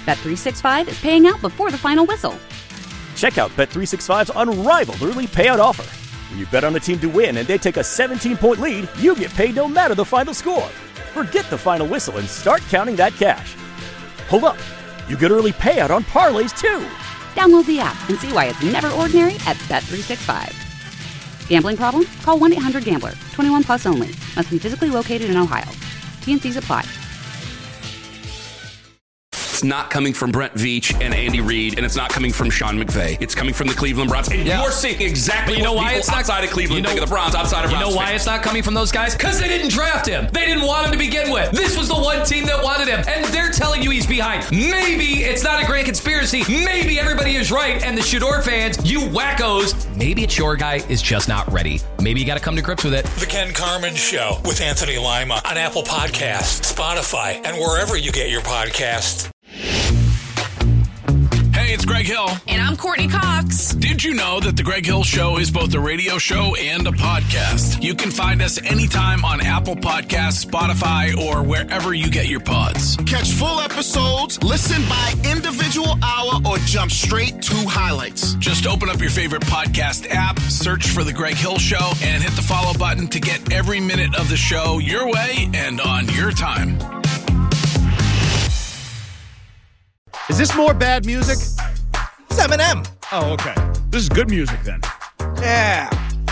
Bet365 is paying out before the final whistle. Check out Bet365's unrivaled early payout offer. When you bet on a team to win and they take a 17-point lead, you get paid no matter the final score. Forget the final whistle and start counting that cash. Hold up. You get early payout on parlays, too. Download the app and see why it's never ordinary at Bet365. Gambling problem? Call 1-800-GAMBLER. 21 plus only. Must be physically located in Ohio. T&Cs apply. It's not coming from Brent Veach and Andy Reid, and it's not coming from Sean McVay. It's coming from the Cleveland Browns. And you're seeing exactly what people outside of Cleveland think of the Browns, outside of Browns. You know why it's not coming from those guys? Because they didn't draft him. They didn't want him to begin with. This was the one team that wanted him, and they're telling you he's behind. Maybe it's not a grand conspiracy. Maybe everybody is right, and the Shador fans, you wackos, maybe it's your guy is just not ready. Maybe you got to come to grips with it. The Ken Carman Show with Anthony Lima on Apple Podcasts, Spotify, and wherever you get your podcasts. Hey, it's Greg Hill. And I'm Courtney Cox. Did you know that The Greg Hill Show is both a radio show and a podcast? You can find us anytime on Apple Podcasts, Spotify, or wherever you get your pods. Catch full episodes, listen by individual hour, or jump straight to highlights. Just open up your favorite podcast app, search for The Greg Hill Show, and hit the follow button to get every minute of the show your way and on your time. Is this more bad music? It's Eminem. Oh, okay. This is good music then. Yeah.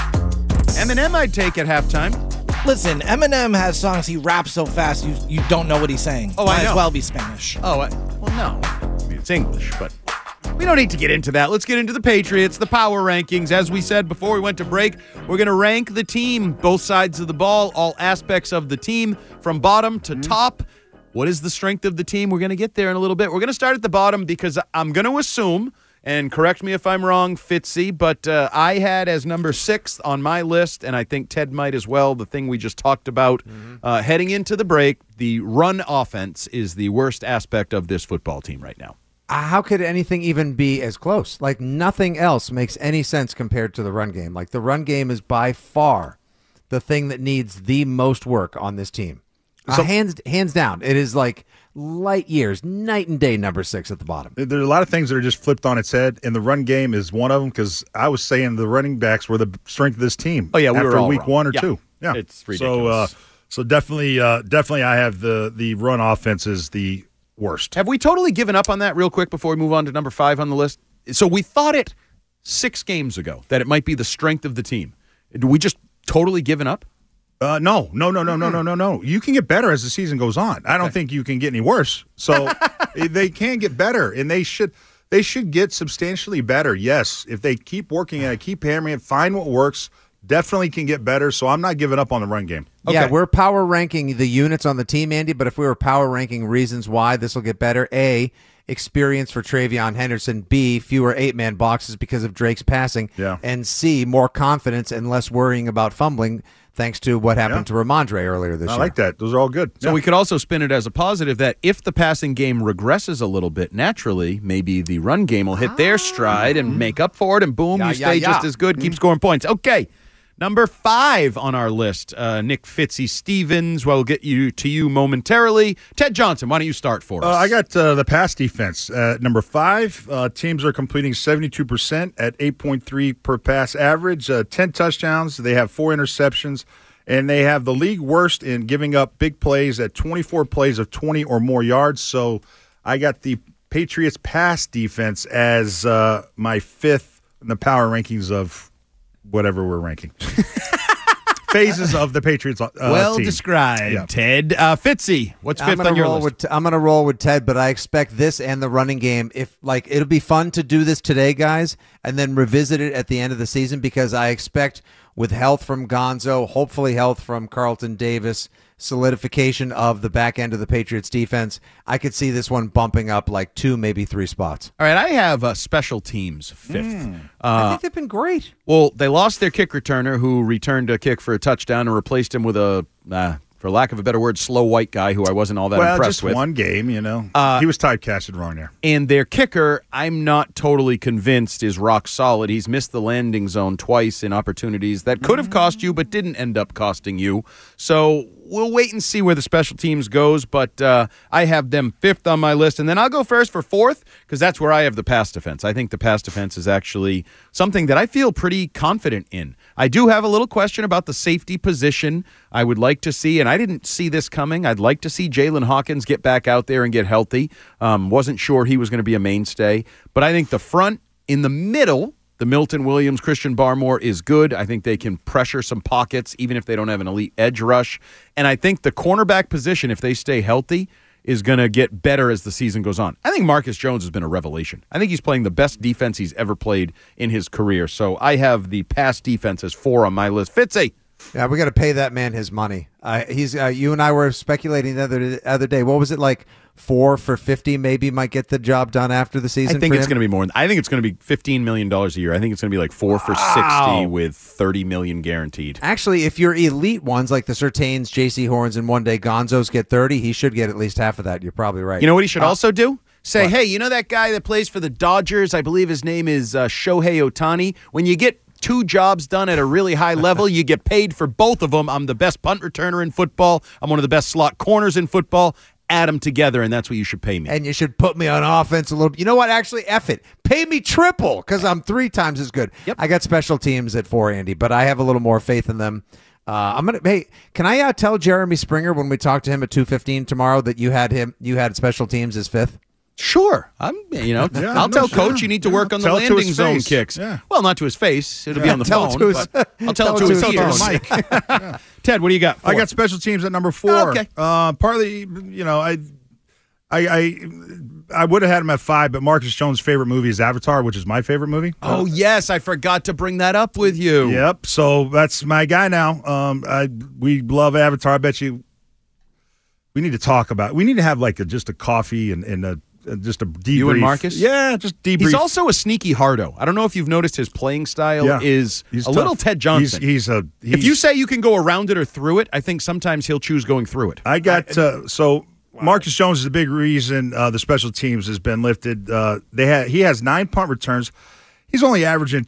Eminem I'd take at halftime. Listen, Eminem has songs he raps so fast you don't know what he's saying. Oh, Might I know. as well be Spanish. Oh, well, no. I mean, it's English, but we don't need to get into that. Let's get into the Patriots, the power rankings. As we said before we went to break, we're going to rank the team, both sides of the ball, all aspects of the team, from bottom to top. What is the strength of the team? We're going to get there in a little bit. We're going to start at the bottom because I'm going to assume, and correct me if I'm wrong, Fitzy, but I had as number 6 on my list, and I think Ted might as well, the thing we just talked about. Heading into the break, the run offense is the worst aspect of this football team right now. How could anything even be as close? Like, nothing else makes any sense compared to the run game. Like, the run game is by far the thing that needs the most work on this team. So, hands down, it is like light years, night and day, number 6 at the bottom. There's a lot of things that are just flipped on its head, and the run game is one of them because I was saying the running backs were the strength of this team. Oh, yeah, we were all week wrong. 1 or 2. Yeah, it's ridiculous. So definitely, I have the run offense is the worst. Have we totally given up on that real quick before we move on to number 5 on the list? So we thought it 6 games ago that it might be the strength of the team. Do we just totally given up? No. You can get better as the season goes on. I don't think you can get any worse. So they can get better, and they should get substantially better. Yes, if they keep working at it, keep hammering it, find what works, definitely can get better. So I'm not giving up on the run game. Okay. Yeah, we're power ranking the units on the team, Andy, but if we were power ranking reasons why this will get better, A, experience for Travion Henderson, B, fewer 8-man boxes because of Drake's passing, and C, more confidence and less worrying about fumbling thanks to what happened to Ramondre earlier this year. I like that. Those are all good. So we could also spin it as a positive that if the passing game regresses a little bit naturally, maybe the run game will hit their stride and make up for it, and boom, you stay just as good, keep scoring points. Okay. Number 5 on our list, Nick Fitzy Stevens. We'll get to you momentarily. Ted Johnson, why don't you start for us? I got the pass defense. Number 5, teams are completing 72% at 8.3 per pass average, 10 touchdowns. They have 4 interceptions, and they have the league worst in giving up big plays at 24 plays of 20 or more yards. So I got the Patriots pass defense as my 5th in the power rankings of whatever we're ranking. Phases of the Patriots well team. Described, Ted. Fitzy, what's 5th on your list? I'm going to roll with Ted, but I expect this and the running game. It'll be fun to do this today, guys, and then revisit it at the end of the season because I expect with health from Gonzo, hopefully health from Carlton Davis, solidification of the back end of the Patriots defense, I could see this one bumping up like 2, maybe 3 spots. All right, I have special teams 5th. I think they've been great. Well, they lost their kick returner who returned a kick for a touchdown and replaced him with a, for lack of a better word, slow white guy who I wasn't all that impressed with. Well, just one game, he was typecasted wrong there. And their kicker, I'm not totally convinced is rock solid. He's missed the landing zone twice in opportunities that could have cost you but didn't end up costing you. So we'll wait and see where the special teams goes, but I have them 5th on my list, and then I'll go first for 4th because that's where I have the pass defense. I think the pass defense is actually something that I feel pretty confident in. I do have a little question about the safety position. I would like to see, and I didn't see this coming, I'd like to see Jalen Hawkins get back out there and get healthy. Wasn't sure he was going to be a mainstay, but I think the front in the middle, the Milton Williams, Christian Barmore is good. I think they can pressure some pockets, even if they don't have an elite edge rush. And I think the cornerback position, if they stay healthy, is going to get better as the season goes on. I think Marcus Jones has been a revelation. I think he's playing the best defense he's ever played in his career. So I have the pass defense as 4 on my list. Fitzy. Yeah, we got to pay that man his money. He's you and I were speculating the other day. What was it, like 4 for $50 maybe might get the job done after the season? I think it's going to be more. I think it's going to be $15 million a year. I think it's going to be like 4 for $60 with $30 million guaranteed. Actually, if you're elite ones like the Surtains, J.C. Horns, and one day Gonzos get 30, he should get at least half of that. You're probably right. You know what he should also do? Say, hey, you know that guy that plays for the Dodgers? I believe his name is Shohei Ohtani. When you get 2 jobs done at a really high level, you get paid for both of them. I'm the best punt returner in football. I'm one of the best slot corners in football. Add them together, and that's what you should pay me. And you should put me on offense a little bit. You know what? Actually, F it. Pay me triple because I'm 3 times as good. Yep. I got special teams at 4, Andy, but I have a little more faith in them. Hey, can I tell Jeremy Springer when we talk to him at 2:15 tomorrow that you had special teams as 5th? Sure. I'll tell Coach you need to work on the landing zone kicks. Yeah. Well, not to his face. It'll be on the phone. I'll tell it to his ears. Mike. Ted, what do you got? I got special teams at number 4. Okay. Partly, I would have had him at 5, but Marcus Jones' favorite movie is Avatar, which is my favorite movie. Oh, yes. I forgot to bring that up with you. Yep. So that's my guy now. We love Avatar. I bet you we need to talk about it. We need to have just a coffee and just a debrief. You and Marcus? Yeah, just debrief. He's also a sneaky hardo. I don't know if you've noticed his playing style is he's a tough. little Ted Johnson. If you say you can go around it or through it, I think sometimes he'll choose going through it. I got Marcus Jones is a big reason the special teams has been lifted. He has 9 punt returns. He's only averaging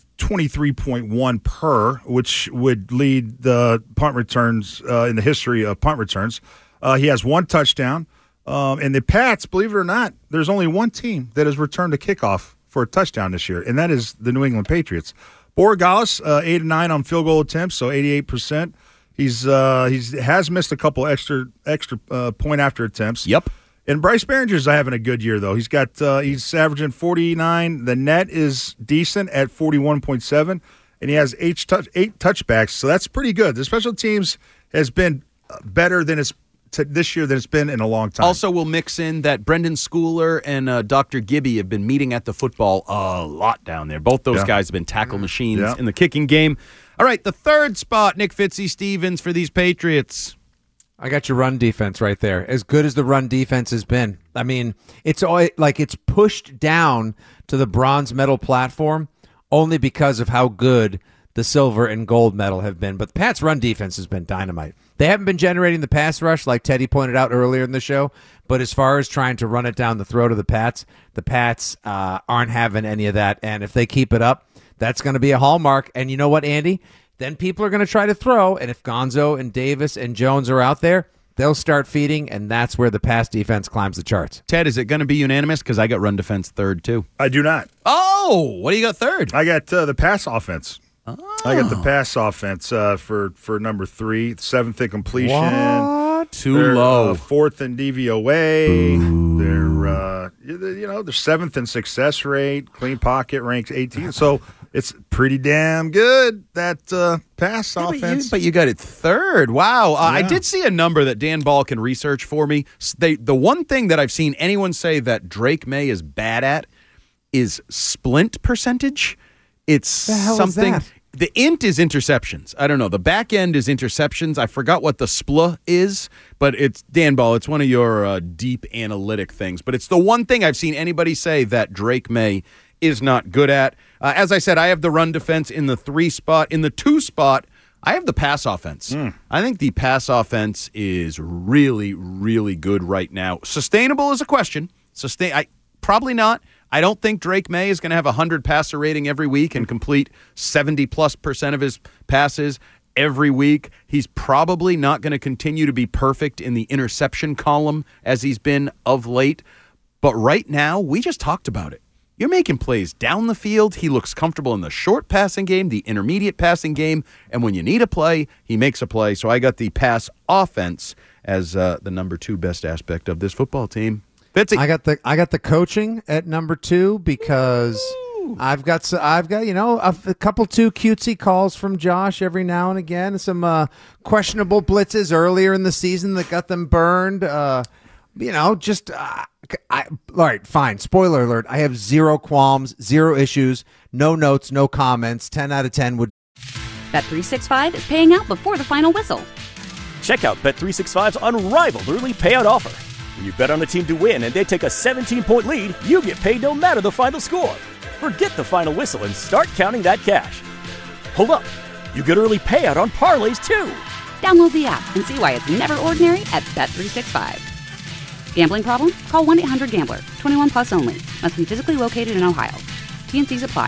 23.1 per, which would lead the punt returns in the history of punt returns. He has 1 touchdown. And the Pats, believe it or not, there's only 1 team that has returned a kickoff for a touchdown this year, and that is the New England Patriots. Borregales, 8 of 9 on field goal attempts, so 88%. He has missed a couple extra point after attempts. Yep. And Bryce Behringer's having a good year though. He's averaging 49. The net is decent at 41.7, and he has 8 touchbacks, so that's pretty good. The special teams has been better than this year than it's been in a long time. Also, we'll mix in that Brendan Schooler and Dr. Gibby have been meeting at the football a lot down there. Both those guys have been tackle machines in the kicking game. All right, the 3rd spot, Nick Fitzy-Stevens for these Patriots. I got your run defense right there. As good as the run defense has been. I mean, it's pushed down to the bronze medal platform only because of how good the silver and gold medal have been. But the Pats' run defense has been dynamite. They haven't been generating the pass rush like Teddy pointed out earlier in the show, but as far as trying to run it down the throat of the Pats aren't having any of that. And if they keep it up, that's going to be a hallmark. And you know what, Andy? Then people are going to try to throw, and if Gonzo and Davis and Jones are out there, they'll start feeding, and that's where the pass defense climbs the charts. Ted, is it going to be unanimous? Because I got run defense 3rd, too. I do not. Oh, what do you got 3rd? I got the pass offense. Oh. I got the pass offense for number 3, 7th in completion. What? Too low. 4th in DVOA. Ooh. They're 7th in success rate. Clean pocket ranks 18. So it's pretty damn good, that pass offense. But you got it 3rd. Wow. I did see a number that Dan Ball can research for me. The one thing that I've seen anyone say that Drake May is bad at is splint percentage. It's something. The int is interceptions. I don't know. The back end is interceptions. I forgot what the SPLA is, but it's Dan Ball. It's one of your deep analytic things. But it's the one thing I've seen anybody say that Drake May is not good at. As I said, I have the run defense in the 3 spot. In the 2 spot, I have the pass offense. I think the pass offense is really, really good right now. Sustainable is a question. Probably not. I don't think Drake May is going to have a 100 passer rating every week and complete 70+% of his passes. every week. He's probably not going to continue to be perfect in the interception column as he's been of late. But right now, we just talked about it. You're making plays down the field. He looks comfortable in the short passing game, the intermediate passing game, and when you need a play, he makes a play. So I got the pass offense as the number 2 best aspect of this football team. Fitzy. I got the coaching at number 2 because I've got a couple 2 cutesy calls from Josh every now and again, some questionable blitzes earlier in the season that got them burned. All right, fine. Spoiler alert. I have 0 qualms, 0 issues, no notes, no comments. 10 out of 10 would. Bet365 is paying out before the final whistle. Check out Bet365's unrivaled early payout offer. When you bet on a team to win and they take a 17-point lead, you get paid no matter the final score. Forget the final whistle and start counting that cash. Hold up. You get early payout on parlays, too. Download the app and see why it's never ordinary at Bet365. Gambling problem? Call 1-800-GAMBLER. 21 plus only. Must be physically located in Ohio. T&Cs apply.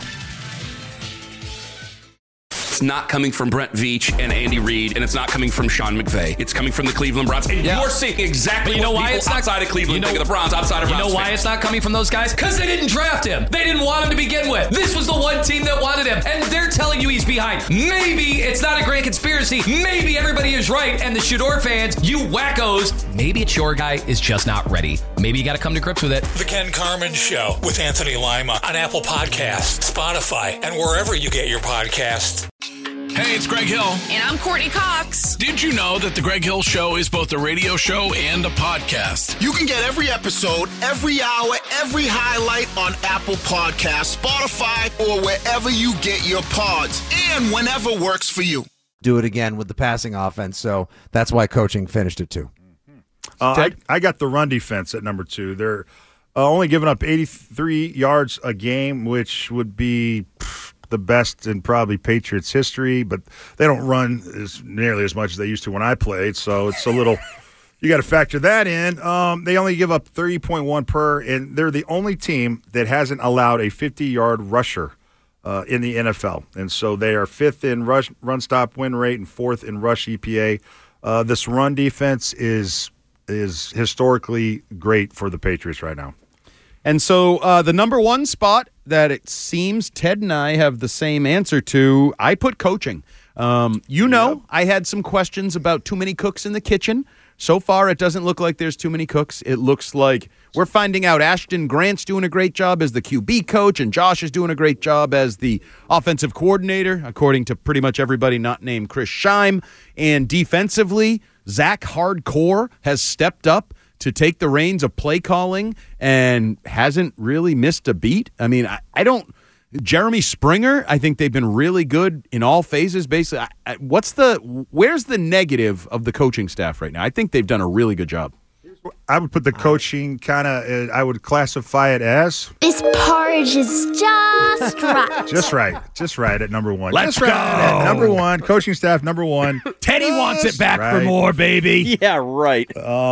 It's not coming from Brent Veach and Andy Reid, and it's not coming from Sean McVay. It's coming from the Cleveland Browns. And you're seeing exactly what people outside of Cleveland think of the Browns, outside of Browns. You know why it's not coming from those guys? Because they didn't draft him. They didn't want him to begin with. This was the one team that wanted him, and they're telling you he's behind. Maybe it's not a grand conspiracy. Maybe everybody is right, and the Shador fans, you wackos, maybe it's your guy is just not ready. Maybe you got to come to grips with it. The Ken Carman Show with Anthony Lima on Apple Podcasts, Spotify, and wherever you get your podcasts. Hey, it's Greg Hill. And I'm Courtney Cox. Did you know that The Greg Hill Show is both a radio show and a podcast? You can get every episode, every hour, every highlight on Apple Podcasts, Spotify, or wherever you get your pods, and whenever works for you. Do it again with the passing offense, so that's why coaching finished it too. I got the run defense at number 2. They're only giving up 83 yards a game, which would be the best in probably Patriots history, but they don't run nearly as much as they used to when I played, so it's a little – you got to factor that in. They only give up 30.1 per, and they're the only team that hasn't allowed a 50-yard rusher in the NFL. And so they are 5th in run-stop win rate and 4th in rush EPA. This run defense is historically great for the Patriots right now. And so the number 1 spot that it seems Ted and I have the same answer to, I put coaching. I had some questions about too many cooks in the kitchen. So far, it doesn't look like there's too many cooks. It looks like we're finding out Ashton Grant's doing a great job as the QB coach, and Josh is doing a great job as the offensive coordinator, according to pretty much everybody not named Chris Scheim. And defensively, Zach Hardcore has stepped up to take the reins of play calling and hasn't really missed a beat. I mean, I don't – Jeremy Springer, I think they've been really good in all phases. Basically, where's the negative of the coaching staff right now? I think they've done a really good job. I would put the coaching I would classify it as this porridge is just right. Just right at number 1. Let's go. At number 1, coaching staff number 1. Teddy wants it back for more, baby. Yeah, right.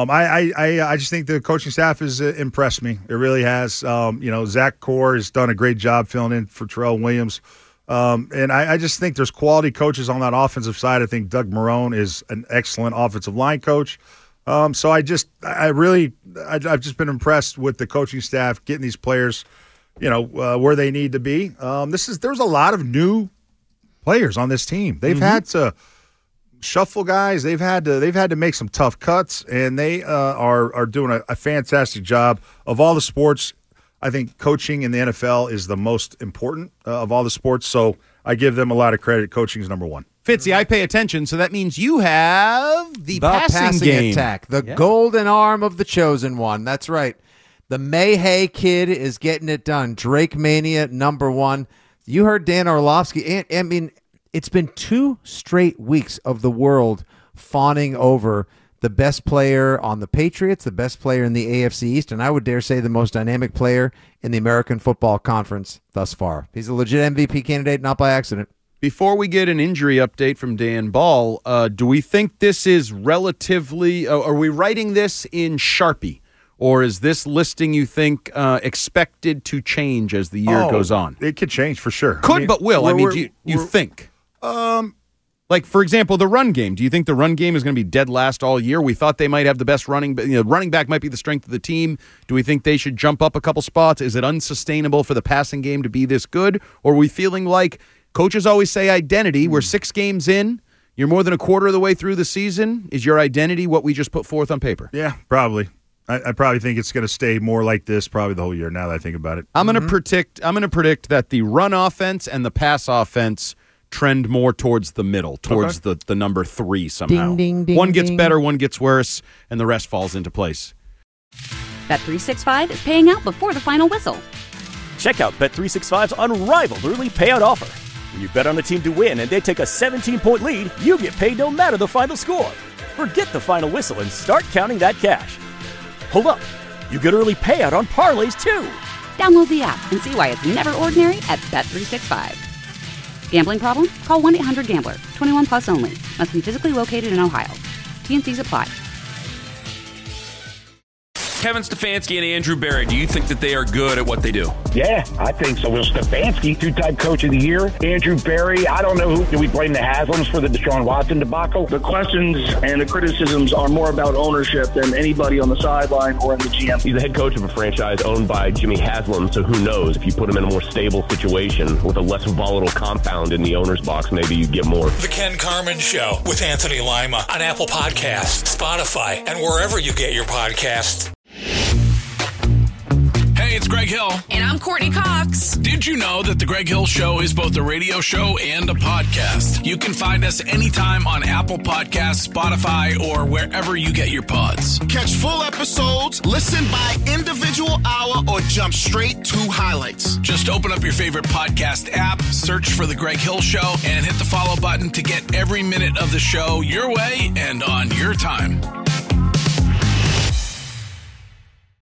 I just think the coaching staff has impressed me. It really has. Zach Core has done a great job filling in for Terrell Williams. And I just think there's quality coaches on that offensive side. I think Doug Marrone is an excellent offensive line coach. So I've just been impressed with the coaching staff getting these players, where they need to be. There's a lot of new players on this team. They've had to shuffle guys. They've had to make some tough cuts, and they are doing a fantastic job. Of all the sports, I think coaching in the NFL is the most important of all the sports. So I give them a lot of credit. Coaching is number 1. Fitzy, I pay attention, so that means you have the passing game. Attack, the golden arm of the chosen one. That's right. The Mayhay kid is getting it done. Drake Mania, number 1. You heard Dan Orlovsky. I mean, it's been 2 straight weeks of the world fawning over the best player on the Patriots, the best player in the AFC East, and I would dare say the most dynamic player in the American Football Conference thus far. He's a legit MVP candidate, not by accident. Before we get an injury update from Dan Ball, do we think this is relatively are we writing this in Sharpie? Or is this listing, you think, expected to change as the year goes on? It could change for sure. But will. Do you think? Like, for example, the run game. Do you think the run game is going to be dead last all year? We thought they might have the best running back might be the strength of the team. Do we think they should jump up a couple spots? Is it unsustainable for the passing game to be this good? Or are we feeling like coaches always say identity? We're 6 games in. You're more than a quarter of the way through the season. Is your identity what we just put forth on paper? Yeah, probably. I probably think it's going to stay more like this probably the whole year now that I think about it. I'm going to predict that the run offense and the pass offense trend more towards the middle, towards the number 3 somehow. Ding, ding, ding, one gets ding. better, one gets worse, and the rest falls into place. Bet365 is paying out before the final whistle. Check out Bet365's unrivaled early payout offer. When you bet on a team to win and they take a 17-point lead, you get paid no matter the final score. Forget the final whistle and start counting that cash. Hold up. You get early payout on parlays, too. Download the app and see why it's never ordinary at Bet365. Gambling problem? Call 1-800-GAMBLER. 21 plus only. Must be physically located in Ohio. T&Cs apply. Kevin Stefanski and Andrew Berry, do you think that they are good at what they do? Yeah, I think so. Will Stefanski, 2-time coach of the year. Andrew Berry, I don't know do we blame the Haslams for the Deshaun Watson debacle? The questions and the criticisms are more about ownership than anybody on the sideline or in the GM. He's the head coach of a franchise owned by Jimmy Haslam, so who knows? If you put him in a more stable situation with a less volatile compound in the owner's box, maybe you get more. The Ken Carman Show with Anthony Lima on Apple Podcasts, Spotify, and wherever you get your podcasts. Hey, it's Greg Hill. And I'm Courtney Cox. Did you know that The Greg Hill Show is both a radio show and a podcast? You can find us anytime on Apple Podcasts, Spotify, or wherever you get your pods. Catch full episodes, listen by individual hour, or jump straight to highlights. Just open up your favorite podcast app, search for The Greg Hill Show, and hit the follow button to get every minute of the show your way and on your time.